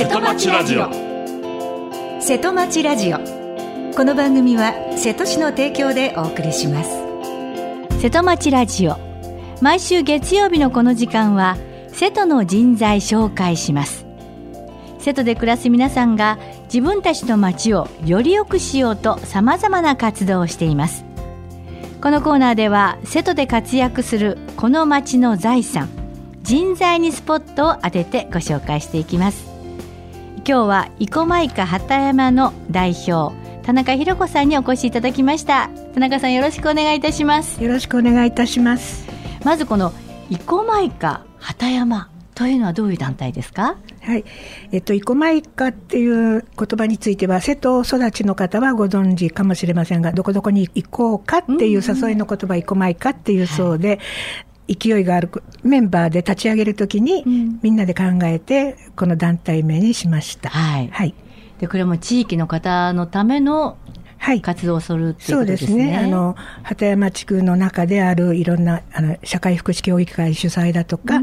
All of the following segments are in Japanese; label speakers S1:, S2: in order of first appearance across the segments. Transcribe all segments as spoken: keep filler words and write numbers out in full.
S1: 瀬戸町ラジオ。
S2: 瀬戸町ラジオ。この番組は瀬戸市の提供でお送りします。
S3: 瀬戸町ラジオ、毎週月曜日のこの時間は瀬戸の人材紹介します。瀬戸で暮らす皆さんが自分たちの町をより良くしようと様々な活動をしています。このコーナーでは瀬戸で活躍するこの町の財産、人材にスポットを当ててご紹介していきます。今日は生駒イカ畑山の代表田中弘子さんにお越しいただきました。田中さん、よろしくお願いいたします。
S4: よろしくお願いいたします。
S3: まずこの生駒イカ畑山というのはどういう団体ですか？
S4: はい、えっと、生駒イカっていう言葉については瀬戸育ちの方はご存知かもしれませんが、どこどこに行こうかっていう誘いの言葉、生駒イカっていうそうで、はい、勢いがあるメンバーで立ち上げるときに、うん、みんなで考えてこの団体名にしました。
S3: はいはい、でこれも地域の方のための活動をするっていうことですね。
S4: そうですね。あの畑山地区の中であるいろんなあの社会福祉協議会主催だとか、うん、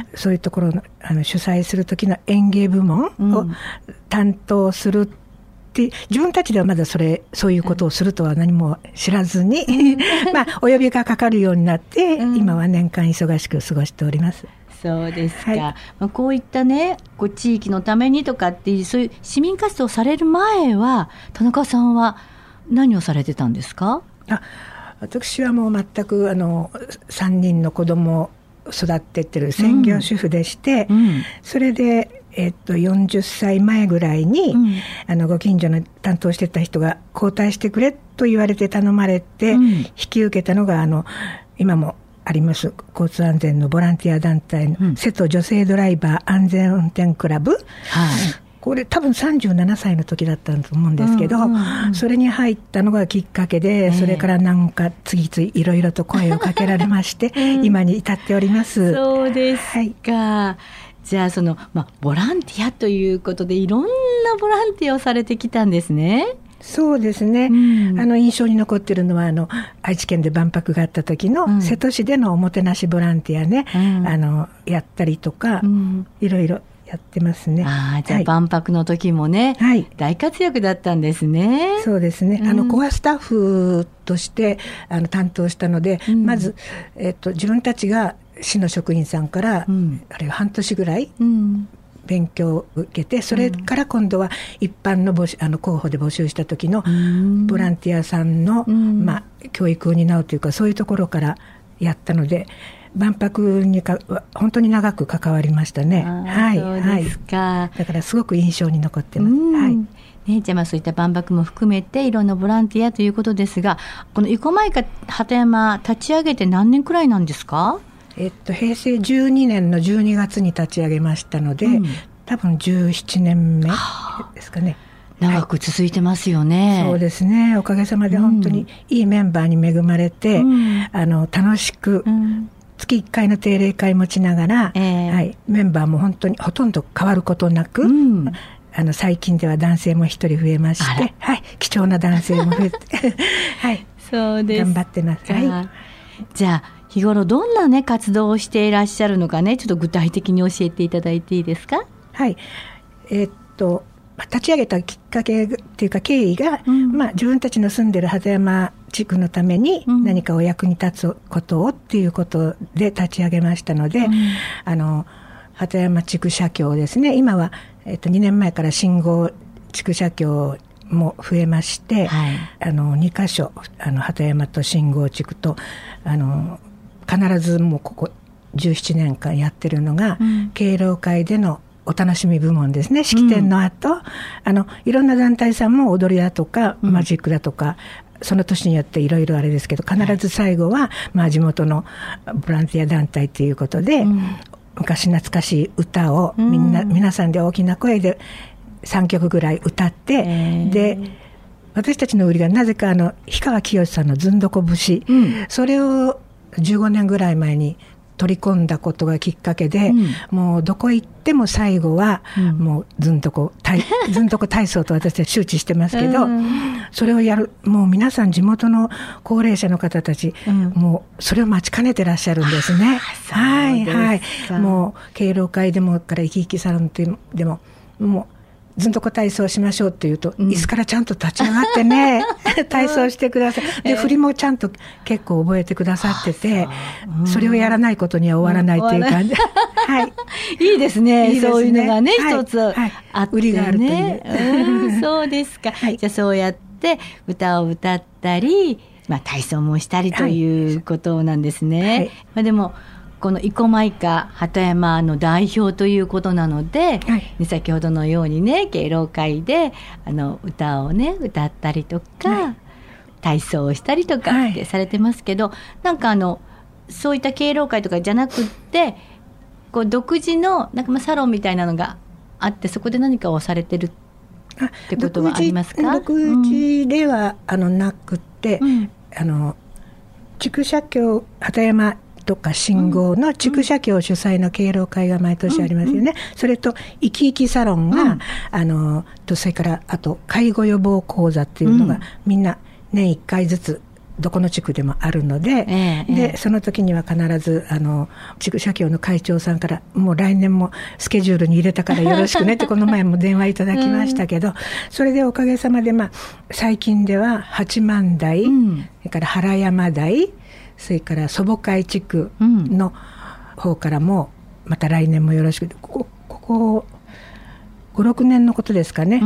S4: そういうところの、あの主催する時の園芸部門を担当するって、うん、自分たちではまだそれそういうことをするとは何も知らずに、うん、まあお呼びがかかるようになって、うん、今は年間忙しく過ごしております。
S3: そうですか。はい、まあ、こういったね、こう地域のためにとかっていうそういう市民活動される前は田中さんは何をされてたんですか？
S4: あ、私はもう全くあのさんにんの子供を育ててる専業主婦でして、うんうん、それで、えっと、よんじゅっさいまえぐらいに、うん、あのご近所の担当してた人が交代してくれと言われて頼まれて、うん、引き受けたのがあの今もあります交通安全のボランティア団体の、うん、瀬戸女性ドライバー安全運転クラブ、はい、これ多分さんじゅうななさいの時だったと思うんですけど、うんうんうん、それに入ったのがきっかけで、それからなんか次々いろいろと声をかけられまして、うん、今に至っております。
S3: そうですか、はい、じゃあその、まあ、ボランティアということでいろんなボランティアをされてきたんですね。
S4: そうですね、うん、あの印象に残っているのはあの愛知県で万博があった時の、うん、瀬戸市でのおもてなしボランティアね、うん、あのやったりとか、うん、いろいろやってますね。
S3: あ、じゃあ、はい、万博の時もね、はい、大活躍だったんですね。
S4: そうですね、うん、あのコアスタッフとしてあの担当したので、うん、まず、えっと、自分たちが市の職員さんから、うん、あれ半年ぐらい、うん勉強を受けて、それから今度は一般の募集、あの候補で募集した時のボランティアさんの、まあ、教育を担うというか、そういうところからやったので、万博にか本当に長く関わりましたね。はい、
S3: そうですか、はい、
S4: だからすごく印象に残ってます。はい
S3: ね、じゃあまあそういった万博も含めていろんなボランティアということですが、この生駒イカ畑山立ち上げて何年くらいなんですか？
S4: えっと、平成じゅうにねんのじゅうにがつに立ち上げましたので、うん、多分じゅうななねんめですかね。
S3: 長く続いてますよね。
S4: はい、そうですね。おかげさまで本当にいいメンバーに恵まれて、うん、あの楽しく、うん、月いっかいの定例会持ちながら、えーはい、メンバーも本当にほとんど変わることなく、うん、あの最近では男性も一人増えまして、はい、貴重な男性も増えて、はい、
S3: そうです
S4: 頑張ってます。はい、
S3: じゃあ日頃どんな、ね、活動をしていらっしゃるのかね、ちょっと具体的に教えていただいていいですか？
S4: はい、えー、っと立ち上げたきっかけっていうか経緯が、うんまあ、自分たちの住んでる畑山地区のために何かお役に立つことをっていうことで立ち上げましたので、うん、あの畑山地区社協ですね、今は、えー、っとにねんまえから信号地区社協も増えまして、はい、あのにかしょあの畑山と信号地区とあの必ずもうここじゅうななねんかんやってるのが、うん、敬老会でのお楽しみ部門ですね。式典の後、うん、あのいろんな団体さんも踊りだとか、うん、マジックだとかその年によっていろいろあれですけど、必ず最後は、まあ、地元のボランティア団体ということで、うん、昔懐かしい歌をみんな、うん、皆さんで大きな声でさんきょくぐらい歌って、えー、で私たちの売りがなぜかあの氷川きよしさんのずんどこ節、うん、それをじゅうごねんぐらい前に取り込んだことがきっかけで、うん、もうどこ行っても最後は、うん、もうずんとこずんとこ体操と私たち周知してますけど、うん、それをやる、もう皆さん地元の高齢者の方たち、うん、もうそれを待ちかねてらっしゃるんですね。はいはい、もう敬老会でもから生き生きサロンでももうずんとこ体操しましょうって言うと、
S3: うん、
S4: 椅子からちゃんと立ち上がってね体操してください。で、えー、振りもちゃんと結構覚えてくださってて、そ, それをやらないことには終わらないっていう感じ、うん、はい、
S3: いいですね。いいですね、そういうのがね、
S4: はい、
S3: 一つあってね、はい、
S4: 売りがあるという、
S3: うん、そうですか、はい、じゃあそうやって歌を歌ったり、まあ、体操もしたりということなんですね、はいはい、まあ、でもこの生駒以下鳩山の代表ということなので、はい、先ほどのようにね、敬老会であの歌をね歌ったりとか、はい、体操をしたりとかってされてますけど、はい、なんかあのそういった敬老会とかじゃなくってこう独自のなんかまあサロンみたいなのがあって、そこで何かをされてるってことはありますか？
S4: 独自では、うん、あのなくて、うん、あの筑斜峡鳩山とか信号の筑斜峡主催の敬老会が毎年ありますよね、うんうん、それと生き生きサロンが、うん、あのとそれからあと介護予防講座っていうのが、うん、みんな年いっかいずつどこの地区でもあるので、えー、でその時には必ずあの筑斜峡の会長さんからもう来年もスケジュールに入れたからよろしくねってこの前も電話いただきましたけど、うん、それでおかげさまで、まあ、最近では八幡台、うん、それから原山台、それから祖母会地区の方からもまた来年もよろしく、ここ、ここご、ろくねんのことですかね、うん、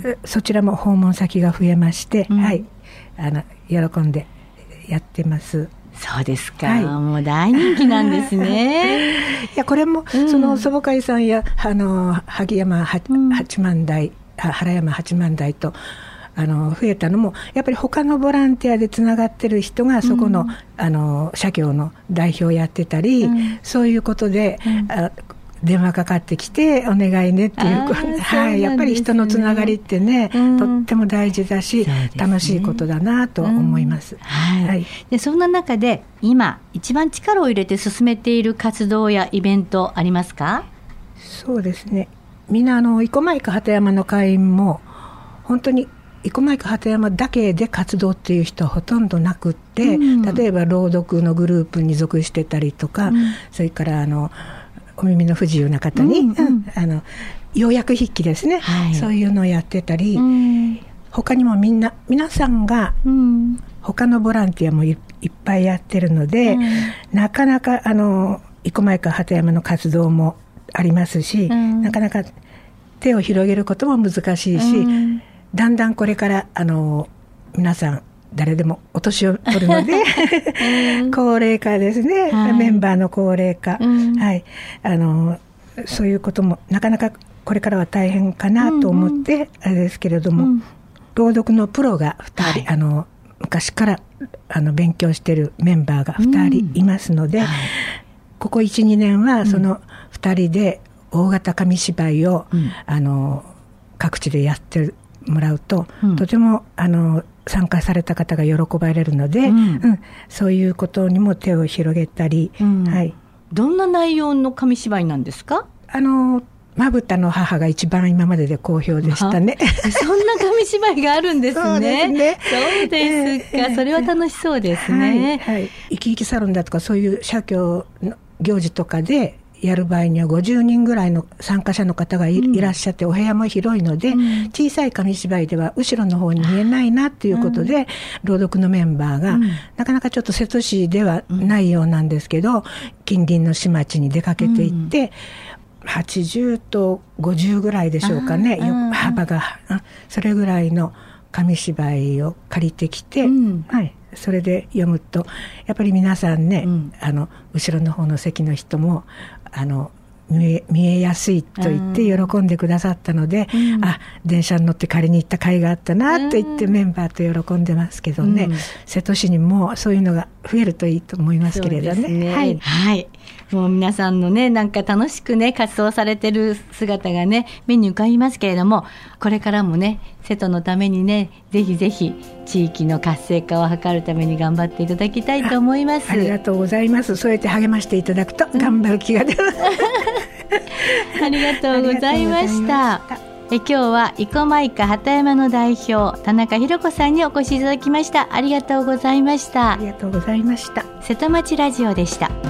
S4: そちらも訪問先が増えまして、うん、はい、あの喜んでやってます。
S3: そうですか、はい、もう大人気なんですね
S4: いやこれも、うん、その祖母会さんやあの萩山八幡台、原山八幡台とあの増えたのもやっぱり他のボランティアでつながってる人がそこの、うん、あの社協の代表をやってたり、うん、そういうことで、うん、あ電話かかってきてお願いねっていう、はい、やっぱり人のつながりってね、うん、とっても大事だし、ね、楽しいことだなと思います、うん
S3: はいはい、でそんな中で今一番力を入れて進めている活動やイベントありますか？
S4: そうですね、みんなあの生駒以下鳩山の会員も本当に生駒以下鳩山だけで活動っていう人はほとんどなくって、うん、例えば朗読のグループに属してたりとか、うん、それからあのお耳の不自由な方に、うんうん、あの要約筆記ですね、はい、そういうのをやってたり、うん、他にもみんな皆さんが、うん、他のボランティアも い, いっぱいやってるので、うん、なかなかあの生駒以下鳩山の活動もありますし、うん、なかなか手を広げることも難しいし、うん、だんだんこれからあの皆さん誰でもお年を取るので、うん、高齢化ですね、はい、メンバーの高齢化、うんはい、あのそういうこともなかなかこれからは大変かなと思って、うんうん、あれですけれども、うん、朗読のプロがふたり、はい、あの昔からあの勉強しているメンバーがふたりいますので、うんはい、ここ いちにねんはそのふたりで大型紙芝居を、うん、あの各地でやってもらうと、うん、とてもあの参加された方が喜ばれるので、うんうん、そういうことにも手を広げたり、うんはい、
S3: どんな内容の紙芝居なんですか？
S4: あのまぶたの母が一番今までで好評でしたね。
S3: そんな紙芝居があるんですね。
S4: そうですね。
S3: そうですか、えー、それは楽しそうですね、
S4: はいはい、生き生きサロンだとかそういう社協の行事とかでやる場合にはごじゅうにんぐらいの参加者の方が い,、うん、いらっしゃってお部屋も広いので、うん、小さい紙芝居では後ろの方に見えないなということで、うん、朗読のメンバーが、うん、なかなかちょっと瀬戸市ではないようなんですけど、うん、近隣の市町に出かけていって、うん、はちじゅうとごじゅうぐらいでしょうかね、幅がそれぐらいの紙芝居を借りてきて、うんはい、それで読むとやっぱり皆さんね、うん、あの後ろの方の席の人もあの見え、見えやすいと言って喜んでくださったので、うん、あ電車に乗って借りに行った甲斐があったなと言ってメンバーと喜んでますけどね、うん、瀬戸市にもそういうのが増えるといいと思いますけれど ね, ね、
S3: はいはい、もう皆さんのねなんか楽しくね活動されてる姿がね目に浮かびますけれども、これからもね瀬戸のためにねぜひぜひ地域の活性化を図るために頑張っていただきたいと思います。
S4: あ, ありがとうございます。そうやって励ましていただくと頑張る気が出ます、
S3: うん、ありがとうございました。え今日は生駒以下鳩山の代表田中裕子さんにお越しいただきました。ありがとうございました。
S4: ありがとうございました。
S3: 瀬戸町ラジオでした。